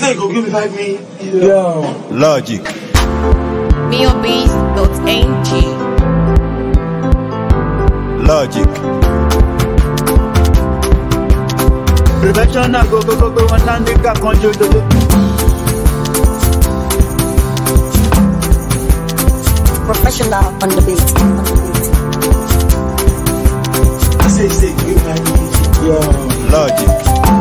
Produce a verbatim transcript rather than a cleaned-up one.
say go give me five million. Yeah. Logic. Meobase dot N G. Logic. Prevention na go go go go one time they got control. Professional on the beat. I say say give me five million. Yeah. Logic.